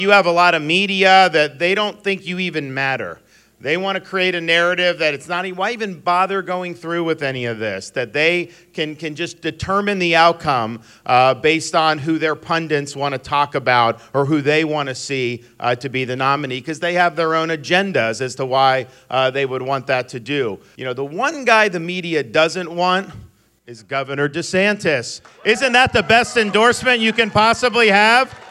You have a lot of media that they don't think you even matter. They want to create a narrative that it's not, why even bother going through with any of this? That they can just determine the outcome based on who their pundits want to talk about or who they want to see to be the nominee, because they have their own agendas as to why they would want that to do. You know, the one guy the media doesn't want is Governor DeSantis. Isn't that the best endorsement you can possibly have?